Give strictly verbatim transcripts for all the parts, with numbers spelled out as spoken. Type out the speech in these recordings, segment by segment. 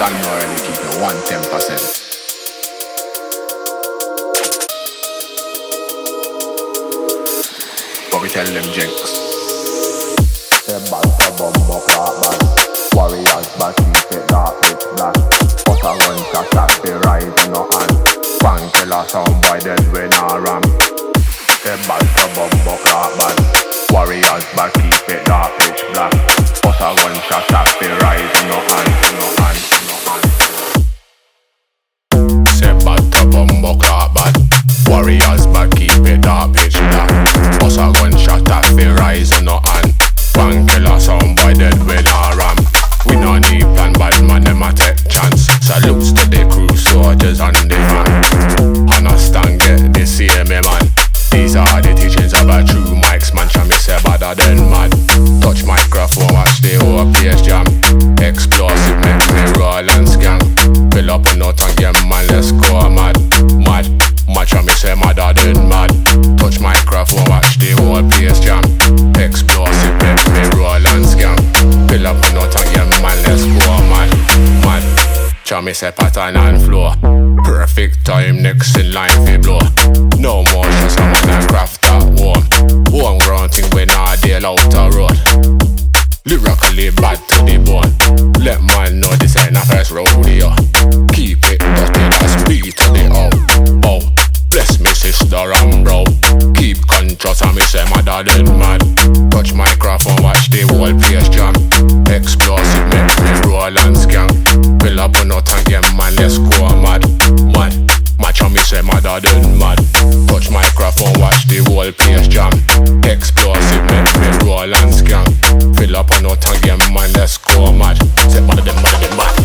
understand me already, keep it one ten percent. What we tell them jinx? Them bad for bumbo clock bad. Warriors bad, keep it dark, pitch black. But a one shot at the rise in no hand. One killer sound boy dead when I ram. Them bad for bumbo clock bad. Warriors bad, keep it dark, pitch black. But a one shot at the rise in no hand, no hand, no hand. Say bad to bumbo clock bad. Warriors bad, keep it dark, pitch black. But a one shot at the rise in no hand. One killer sound boy dead when I ram. We no need plan, bad man them a take chance. Salutes to the crew, soldiers and the van. Understand, get this hear me man. These are the teachings of a true mics man. Shall me say better than mad. Touch microphone, watch the whole place jam. Explosive, make me roll and scan. Fill up a note and get man, let's go mad. Mad, mad, shall me say madder than mad. Touch microphone, watch the whole place jam. Explosive, make me roll and scan. Fill up a note and get man, let's go mad. Mad, shall me say pattern and flow. Perfect time, next in line fi blow. No more just a man and craft at home. Homegrown thing when I deal out the road. Lyrically bad to the bone. Let man know this ain't a first rodeo. Keep it dirty, that's beat to the out. Oh, bless me sister and bro. Keep conscious and me say madder than mad. Touch microphone, watch the whole place jam. Explosive, make me roll and scan. Fill up a note and get man, let's go mad. Mad, match on me say madder than mad. Touch microphone, watch the whole place jam. Explosive, make me roll and scan. Fill up a note and get man, let's go mad. Say madder than madder than mad.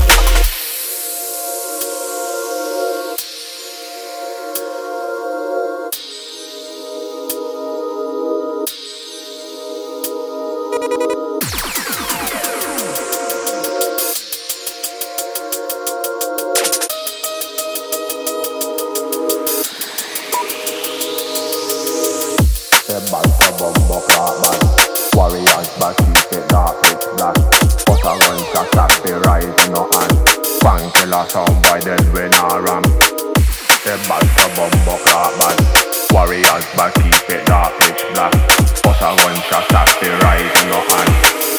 Them bad for bumbo clock bad. Warriors bad, keep it dark, pitch black. But a one shot at the rise in no hand. One killer sound boy dead when I ram. Them bad for bumbo clock bad. Warriors bad, keep it dark, pitch black. But a one shot at the rise in no hand.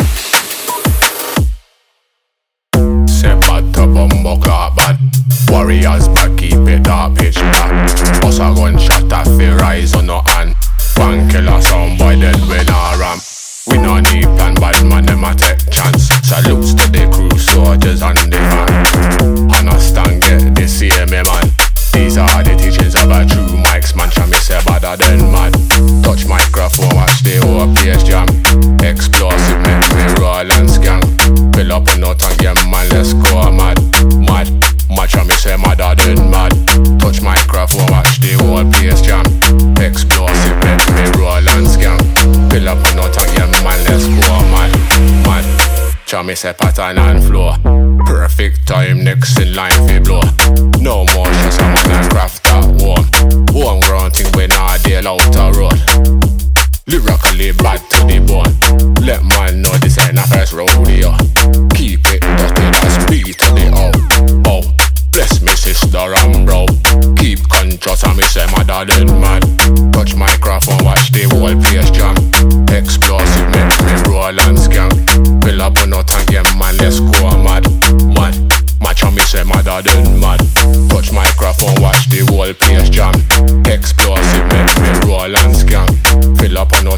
Say bad to bumbo clock bad. Warriors bad, keep it dark, pitch black. But a one shot at the rise on no hand. One killer sound boy dead when I ram. We no need plan, bad man them a take chance. Salutes to the crew, soldiers and the van. Understand, get this hear me man. These are the teachings of a true mics man. Shall me say better than mad. Touch microphone, watch the whole place jam. Explosive, make me roll and scan. Fill up a note and get man, let's go mad. Mad, mad, shall me say madder than mad. Touch microphone, watch the whole place jam. Explosive, make me roll and scan. Fill up a note and get man, let's go mad. Mad, shall me say pattern and flow. Perfect time, next in line fi blow. No more just a man and craft at home. Homegrown thing when I deal out the road. Lyrically bad to the bone. Let man know this ain't a first rodeo. Keep it dirty, that's beat to the out. Oh, bless me sister and bro. Keep conscious and me say madder than mad. Touch microphone, watch the whole place jam. Explosive, make me roll and scan. Fill up a note and get man, let's go mad. Mad, match on me say madder than mad. Touch microphone, watch the whole place jam. Explosive, make me roll and scan. Fill up a note